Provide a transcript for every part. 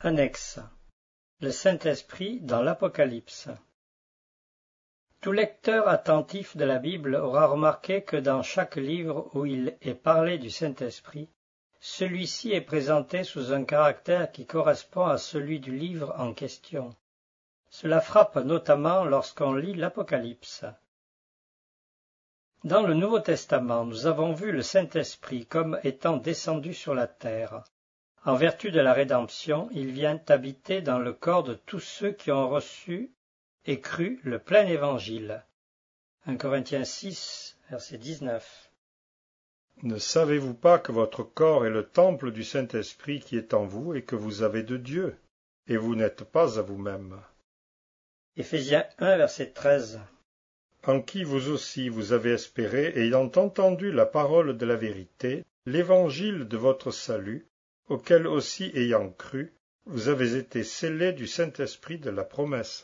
Annexe. Le Saint-Esprit dans l'Apocalypse. Tout lecteur attentif de la Bible aura remarqué que dans chaque livre où il est parlé du Saint-Esprit, celui-ci est présenté sous un caractère qui correspond à celui du livre en question. Cela frappe notamment lorsqu'on lit l'Apocalypse. Dans le Nouveau Testament, nous avons vu le Saint-Esprit comme étant descendu sur la terre. En vertu de la rédemption, il vient habiter dans le corps de tous ceux qui ont reçu et cru le plein évangile. 1 Corinthiens 6, verset 19. Ne savez-vous pas que votre corps est le temple du Saint-Esprit qui est en vous et que vous avez de Dieu, et vous n'êtes pas à vous-même? Éphésiens 1, verset 13. En qui vous aussi vous avez espéré, ayant entendu la parole de la vérité, l'évangile de votre salut, auquel aussi ayant cru, vous avez été scellés du Saint-Esprit de la promesse.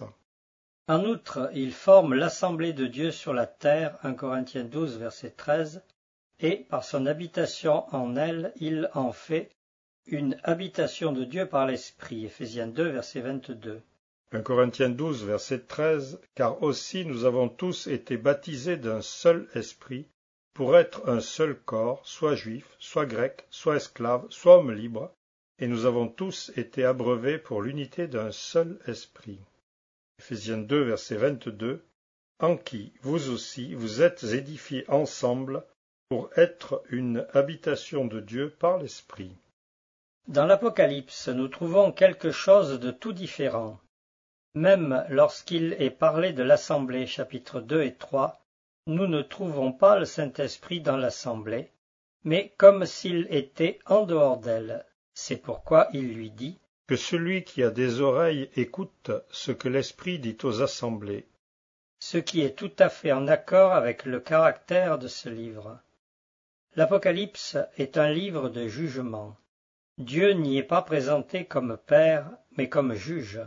En outre, il forme l'assemblée de Dieu sur la terre, 1 Corinthiens 12, verset 13, et par son habitation en elle, il en fait une habitation de Dieu par l'Esprit, Éphésiens 2, verset 22. 1 Corinthiens 12, verset 13, car aussi nous avons tous été baptisés d'un seul esprit, pour être un seul corps, soit juif, soit grec, soit esclave, soit homme libre, et nous avons tous été abreuvés pour l'unité d'un seul esprit. Éphésiens 2, verset 22, en qui, vous aussi, vous êtes édifiés ensemble pour être une habitation de Dieu par l'Esprit. Dans l'Apocalypse, nous trouvons quelque chose de tout différent. Même lorsqu'il est parlé de l'Assemblée, chapitres 2 et 3, nous ne trouvons pas le Saint-Esprit dans l'Assemblée, mais comme s'il était en dehors d'elle. C'est pourquoi il lui dit que celui qui a des oreilles écoute ce que l'Esprit dit aux assemblées. Ce qui est tout à fait en accord avec le caractère de ce livre. L'Apocalypse est un livre de jugement. Dieu n'y est pas présenté comme Père, mais comme juge.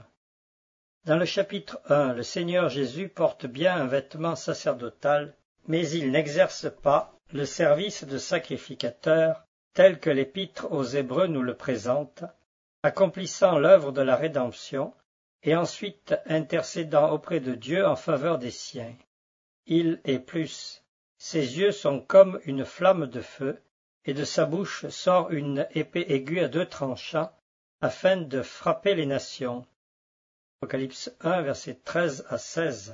Dans le chapitre 1, le Seigneur Jésus porte bien un vêtement sacerdotal, mais il n'exerce pas le service de sacrificateur tel que l'Épître aux Hébreux nous le présente, accomplissant l'œuvre de la rédemption et ensuite intercédant auprès de Dieu en faveur des siens. Il est plus. Ses yeux sont comme une flamme de feu, et de sa bouche sort une épée aiguë à 2 tranchants, afin de frapper les nations. Apocalypse 1, versets 13 à 16.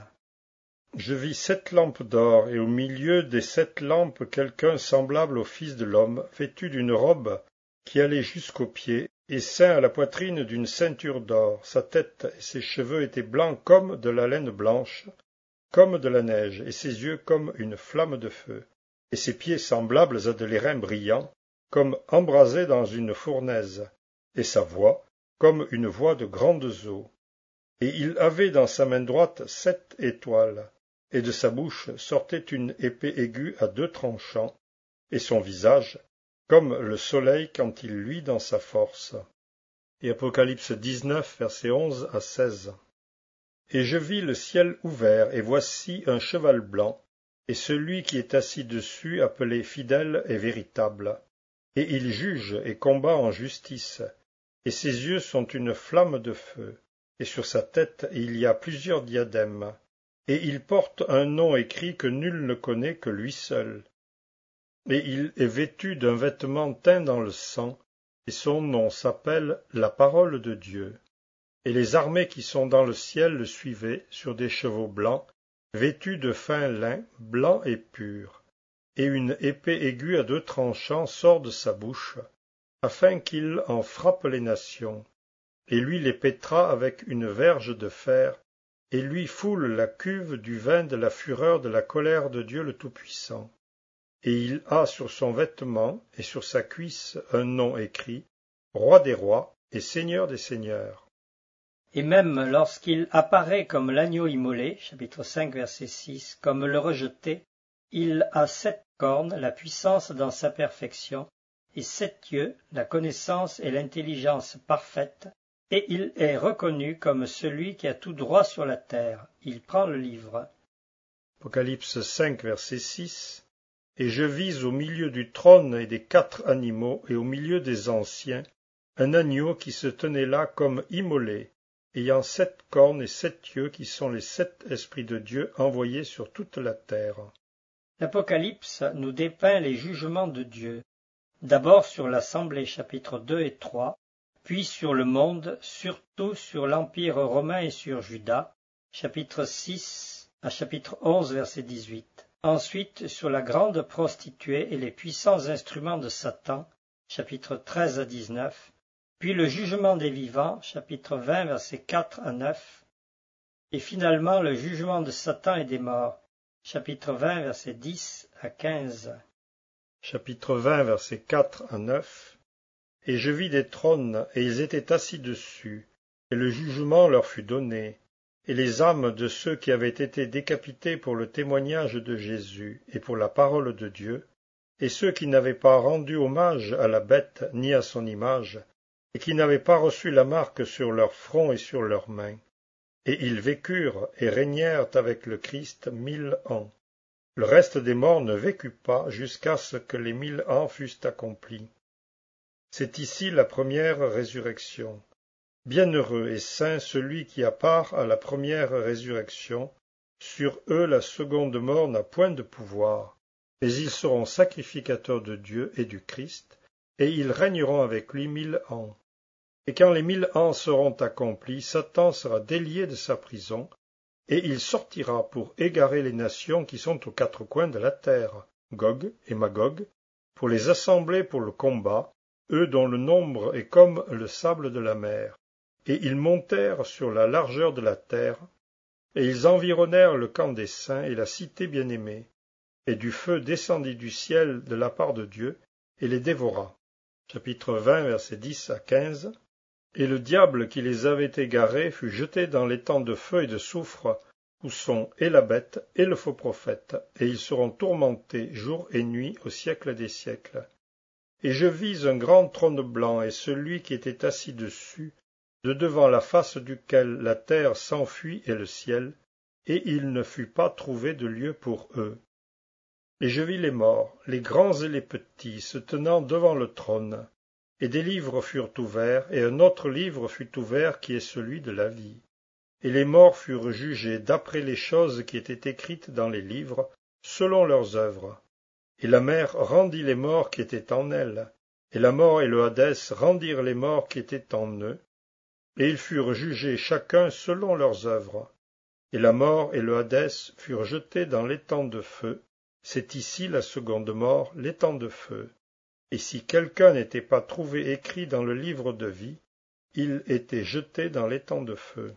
Je vis 7 lampes d'or, et au milieu des 7 lampes quelqu'un semblable au Fils de l'homme, vêtu d'une robe qui allait jusqu'aux pieds, et ceint à la poitrine d'une ceinture d'or. Sa tête et ses cheveux étaient blancs comme de la laine blanche, comme de la neige, et ses yeux comme une flamme de feu, et ses pieds semblables à de l'airain brillant, comme embrasés dans une fournaise, et sa voix comme une voix de grandes eaux. Et il avait dans sa main droite 7 étoiles, et de sa bouche sortait une épée aiguë à 2 tranchants, et son visage comme le soleil quand il luit dans sa force. Et Apocalypse 19, versets 11 à 16. Et je vis le ciel ouvert, et voici un cheval blanc, et celui qui est assis dessus appelé fidèle et véritable. Et il juge et combat en justice, et ses yeux sont une flamme de feu, et sur sa tête il y a plusieurs diadèmes, et il porte un nom écrit que nul ne connaît que lui seul. Et il est vêtu d'un vêtement teint dans le sang, et son nom s'appelle la parole de Dieu. Et les armées qui sont dans le ciel le suivaient sur des chevaux blancs, vêtus de fin lin, blanc et pur. Et une épée aiguë à 2 tranchants sort de sa bouche, afin qu'il en frappe les nations. Et lui les pétra avec une verge de fer, et lui foule la cuve du vin de la fureur de la colère de Dieu le Tout-Puissant. Et il a sur son vêtement et sur sa cuisse un nom écrit, Roi des rois et Seigneur des seigneurs. Et même lorsqu'il apparaît comme l'agneau immolé, chapitre 5, verset 6, comme le rejeté, il a 7 cornes, la puissance dans sa perfection, et 7 yeux, la connaissance et l'intelligence parfaite, et il est reconnu comme celui qui a tout droit sur la terre. Il prend le livre. Apocalypse 5, verset 6. Et je vis au milieu du trône et des 4 animaux, et au milieu des anciens, un agneau qui se tenait là comme immolé, ayant 7 cornes et 7 yeux, qui sont les 7 esprits de Dieu envoyés sur toute la terre. L'Apocalypse nous dépeint les jugements de Dieu, d'abord sur l'Assemblée chapitres 2 et 3, puis sur le monde, surtout sur l'Empire romain et sur Juda, chapitre 6 à chapitre 11, verset 18. Ensuite sur la grande prostituée et les puissants instruments de Satan, chapitre 13 à 19, puis le jugement des vivants, chapitre 20, versets 4 à 9, et finalement le jugement de Satan et des morts, chapitre 20, versets 10 à 15. Chapitre 20, versets 4 à 9. Et je vis des trônes, et ils étaient assis dessus, et le jugement leur fut donné, et les âmes de ceux qui avaient été décapités pour le témoignage de Jésus et pour la parole de Dieu, et ceux qui n'avaient pas rendu hommage à la bête ni à son image, et qui n'avaient pas reçu la marque sur leur front et sur leurs mains. Et ils vécurent et régnèrent avec le Christ 1000 ans. Le reste des morts ne vécut pas jusqu'à ce que les 1000 ans fussent accomplis. C'est ici la première résurrection. Bienheureux et saint celui qui a part à la première résurrection. Sur eux la seconde mort n'a point de pouvoir, mais ils seront sacrificateurs de Dieu et du Christ, et ils régneront avec lui 1000 ans. Et quand les 1000 ans seront accomplis, Satan sera délié de sa prison, et il sortira pour égarer les nations qui sont aux 4 coins de la terre, Gog et Magog, pour les assembler pour le combat, eux dont le nombre est comme le sable de la mer. Et ils montèrent sur la largeur de la terre, et ils environnèrent le camp des saints et la cité bien-aimée. Et du feu descendit du ciel de la part de Dieu, et les dévora. Chapitre 20, versets 10 à 15. Et le diable qui les avait égarés fut jeté dans l'étang de feu et de soufre, où sont et la bête et le faux prophète, et ils seront tourmentés jour et nuit au siècle des siècles. Et je vis un grand trône blanc, et celui qui était assis dessus, de devant la face duquel la terre s'enfuit et le ciel, et il ne fut pas trouvé de lieu pour eux. Et je vis les morts, les grands et les petits, se tenant devant le trône, et des livres furent ouverts, et un autre livre fut ouvert qui est celui de la vie. Et les morts furent jugés d'après les choses qui étaient écrites dans les livres, selon leurs œuvres. Et la mer rendit les morts qui étaient en elle, et la mort et le Hadès rendirent les morts qui étaient en eux, et ils furent jugés chacun selon leurs œuvres. Et la mort et le Hadès furent jetés dans l'étang de feu. C'est ici la seconde mort, l'étang de feu. Et si quelqu'un n'était pas trouvé écrit dans le livre de vie, il était jeté dans l'étang de feu.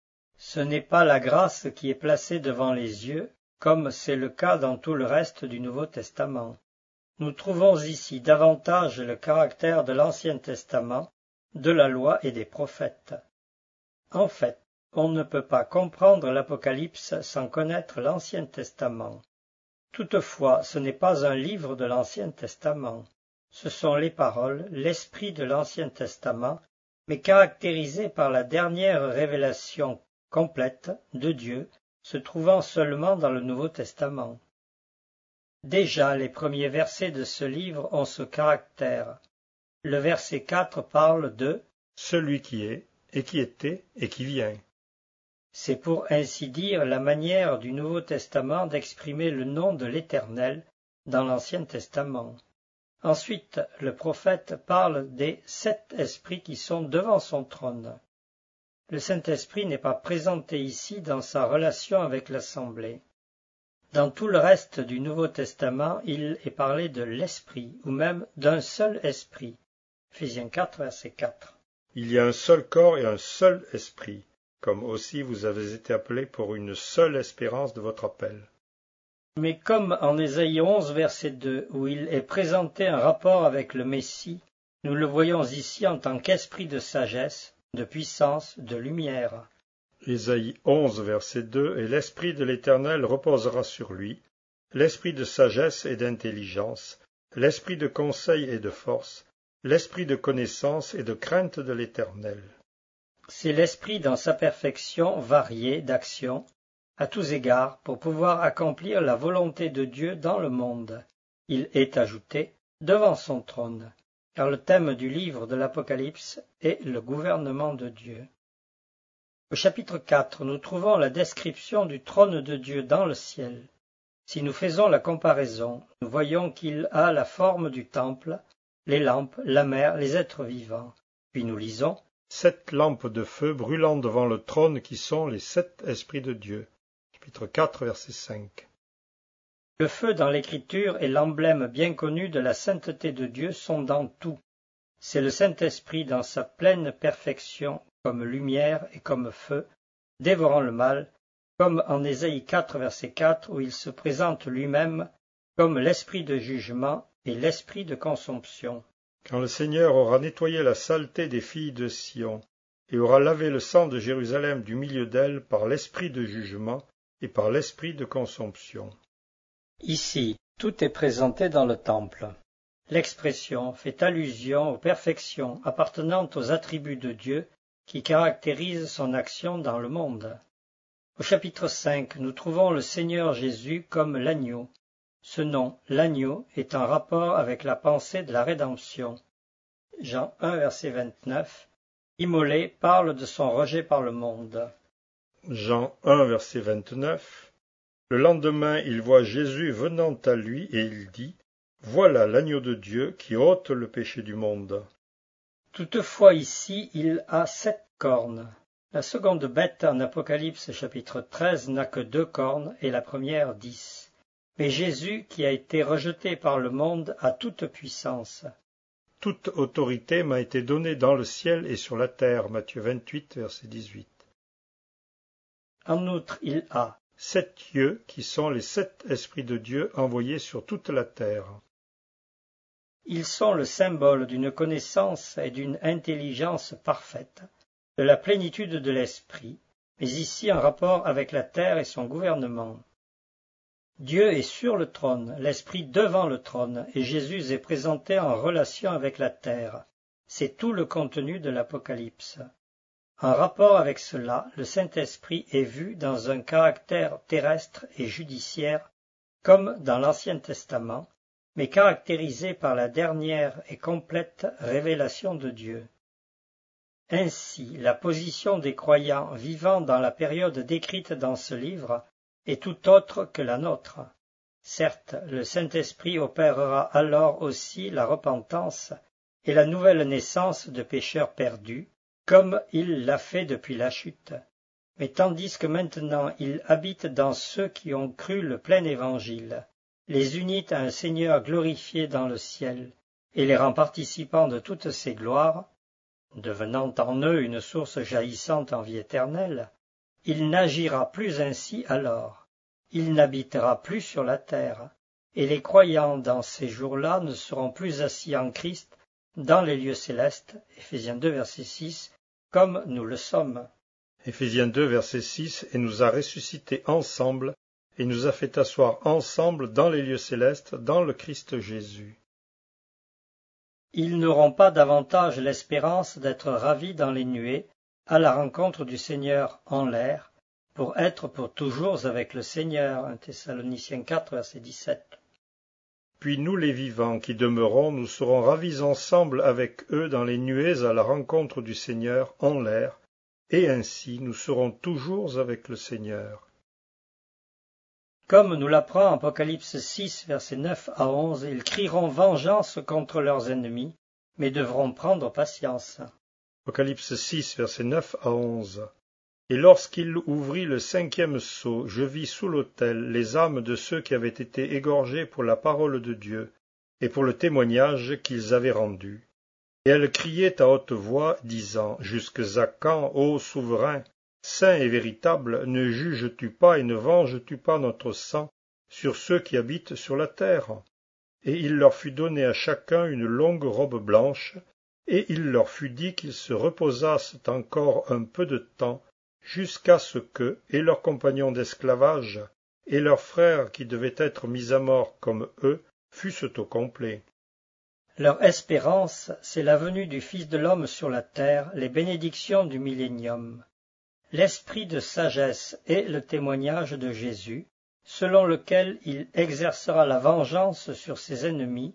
Ce n'est pas la grâce qui est placée devant les yeux, comme c'est le cas dans tout le reste du Nouveau Testament. Nous trouvons ici davantage le caractère de l'Ancien Testament, de la loi et des prophètes. En fait, on ne peut pas comprendre l'Apocalypse sans connaître l'Ancien Testament. Toutefois, ce n'est pas un livre de l'Ancien Testament. Ce sont les paroles, l'esprit de l'Ancien Testament, mais caractérisés par la dernière révélation complète de Dieu, se trouvant seulement dans le Nouveau Testament. Déjà, les premiers versets de ce livre ont ce caractère. Le verset 4 parle de « celui qui est, et qui était, et qui vient ». C'est pour ainsi dire la manière du Nouveau Testament d'exprimer le nom de l'Éternel dans l'Ancien Testament. Ensuite, le prophète parle des 7 esprits qui sont devant son trône. Le Saint-Esprit n'est pas présenté ici dans sa relation avec l'Assemblée. Dans tout le reste du Nouveau Testament, il est parlé de l'Esprit, ou même d'un seul Esprit. Ephésiens 4, verset 4. Il y a un seul corps et un seul esprit, comme aussi vous avez été appelés pour une seule espérance de votre appel. Mais comme en Ésaïe 11, verset 2, où il est présenté un rapport avec le Messie, nous le voyons ici en tant qu'esprit de sagesse, de puissance, de lumière. Ésaïe 11, verset 2, « Et l'Esprit de l'Éternel reposera sur lui, l'Esprit de sagesse et d'intelligence, l'Esprit de conseil et de force, l'Esprit de connaissance et de crainte de l'Éternel. » C'est l'Esprit dans sa perfection variée d'action, à tous égards, pour pouvoir accomplir la volonté de Dieu dans le monde. Il est ajouté devant son trône. car le thème du livre de l'Apocalypse est le gouvernement de Dieu. Au chapitre 4, nous trouvons la description du trône de Dieu dans le ciel. Si nous faisons la comparaison, nous voyons qu'il a la forme du temple, les lampes, la mer, les êtres vivants. Puis nous lisons « 7 lampes de feu brûlant devant le trône qui sont les 7 esprits de Dieu ». Chapitre 4, verset 5. Le feu dans l'Écriture est l'emblème bien connu de la sainteté de Dieu sondant tout. C'est le Saint-Esprit dans sa pleine perfection, comme lumière et comme feu, dévorant le mal, comme en Ésaïe 4, verset 4, où il se présente lui-même comme l'esprit de jugement et l'esprit de consomption. Quand le Seigneur aura nettoyé la saleté des filles de Sion, et aura lavé le sang de Jérusalem du milieu d'elle par l'esprit de jugement et par l'esprit de consomption. Ici, tout est présenté dans le temple. L'expression fait allusion aux perfections appartenant aux attributs de Dieu qui caractérisent son action dans le monde. Au chapitre 5, nous trouvons le Seigneur Jésus comme l'agneau. Ce nom, l'agneau, est en rapport avec la pensée de la rédemption. Jean 1, verset 29, immolé parle de son rejet par le monde. Jean 1, verset 29. Le lendemain, il voit Jésus venant à lui et il dit « Voilà l'agneau de Dieu qui ôte le péché du monde. » Toutefois ici, il a 7 cornes. La seconde bête en Apocalypse chapitre 13 n'a que 2 cornes et la première 10. Mais Jésus, qui a été rejeté par le monde, a toute puissance. Toute autorité m'a été donnée dans le ciel et sur la terre. Matthieu 28, verset 18. En outre, il a 7 yeux qui sont les 7 esprits de Dieu envoyés sur toute la terre. Ils sont le symbole d'une connaissance et d'une intelligence parfaite, de la plénitude de l'esprit, mais ici en rapport avec la terre et son gouvernement. Dieu est sur le trône, l'esprit devant le trône, et Jésus est présenté en relation avec la terre. C'est tout le contenu de l'Apocalypse. En rapport avec cela, le Saint-Esprit est vu dans un caractère terrestre et judiciaire, comme dans l'Ancien Testament, mais caractérisé par la dernière et complète révélation de Dieu. Ainsi, la position des croyants vivant dans la période décrite dans ce livre est tout autre que la nôtre. Certes, le Saint-Esprit opérera alors aussi la repentance et la nouvelle naissance de pécheurs perdus, comme il l'a fait depuis la chute. Mais tandis que maintenant il habite dans ceux qui ont cru le plein évangile, les unit à un Seigneur glorifié dans le ciel, et les rend participants de toutes ses gloires, devenant en eux une source jaillissante en vie éternelle, il n'agira plus ainsi alors, il n'habitera plus sur la terre, et les croyants dans ces jours-là ne seront plus assis en Christ dans les lieux célestes, Éphésiens 2, verset 6, comme nous le sommes. Éphésiens 2, verset 6, et nous a ressuscités ensemble, et nous a fait asseoir ensemble dans les lieux célestes, dans le Christ Jésus. Ils n'auront pas davantage l'espérance d'être ravis dans les nuées, à la rencontre du Seigneur en l'air, pour être pour toujours avec le Seigneur. 1 Thessaloniciens 4, verset 17. Puis nous les vivants qui demeurons, nous serons ravis ensemble avec eux dans les nuées à la rencontre du Seigneur en l'air, et ainsi nous serons toujours avec le Seigneur. Comme nous l'apprend Apocalypse 6, versets 9 à 11, ils crieront vengeance contre leurs ennemis, mais devront prendre patience. Apocalypse 6, versets 9 à 11. Et lorsqu'il ouvrit le 5e sceau, je vis sous l'autel les âmes de ceux qui avaient été égorgés pour la parole de Dieu et pour le témoignage qu'ils avaient rendu. Et elles criaient à haute voix, disant, « Jusque à quand, ô souverain, saint et véritable, ne juges-tu pas et ne venges-tu pas notre sang sur ceux qui habitent sur la terre ?» Et il leur fut donné à chacun une longue robe blanche, et il leur fut dit qu'ils se reposassent encore un peu de temps, jusqu'à ce que, et leurs compagnons d'esclavage, et leurs frères qui devaient être mis à mort comme eux, fussent au complet. Leur espérance, c'est la venue du Fils de l'homme sur la terre, les bénédictions du millénium. L'esprit de sagesse est le témoignage de Jésus, selon lequel il exercera la vengeance sur ses ennemis,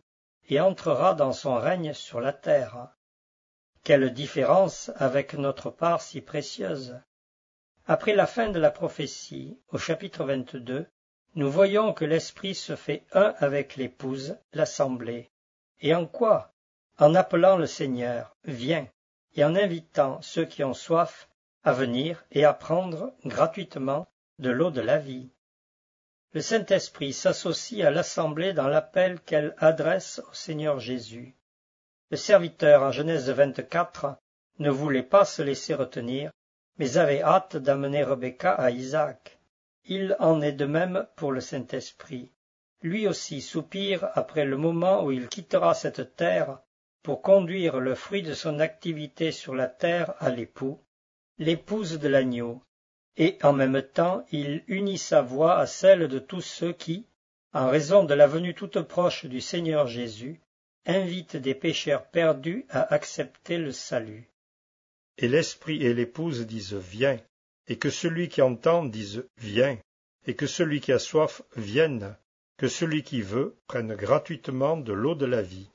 et entrera dans son règne sur la terre. Quelle différence avec notre part si précieuse! Après la fin de la prophétie, au chapitre 22, nous voyons que l'Esprit se fait un avec l'épouse, l'assemblée. Et en quoi? En appelant le Seigneur, viens, et en invitant ceux qui ont soif à venir et à prendre gratuitement de l'eau de la vie. Le Saint-Esprit s'associe à l'assemblée dans l'appel qu'elle adresse au Seigneur Jésus. Le serviteur en Genèse 24 ne voulait pas se laisser retenir, mais avait hâte d'amener Rebecca à Isaac. Il en est de même pour le Saint-Esprit. Lui aussi soupire après le moment où il quittera cette terre pour conduire le fruit de son activité sur la terre à l'époux, l'épouse de l'agneau, et en même temps il unit sa voix à celle de tous ceux qui, en raison de la venue toute proche du Seigneur Jésus, invitent des pécheurs perdus à accepter le salut. Et l'Esprit et l'épouse disent « Viens », et que celui qui entend dise « Viens », et que celui qui a soif vienne, que celui qui veut prenne gratuitement de l'eau de la vie.